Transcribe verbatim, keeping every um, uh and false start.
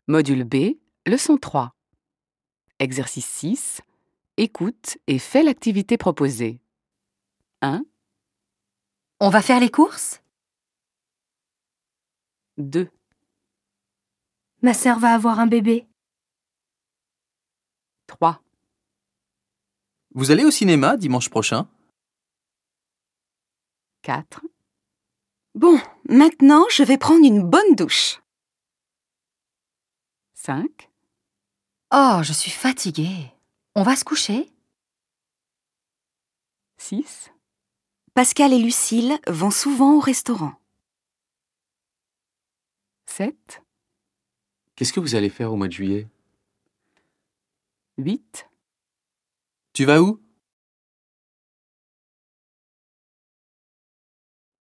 Module B, leçon trois. Exercice six. Écoute et fais l'activité proposée. un, On va faire les courses? deux, Ma sœur va avoir un bébé. trois, Vous allez au cinéma dimanche prochain? quatre, Bon, maintenant, je vais prendre une bonne douche. cinq, Oh, je suis fatiguée. On va se coucher? six, Pascal et Lucille vont souvent au restaurant. sept, Qu'est-ce que vous allez faire au mois de juillet? huit, Tu vas où?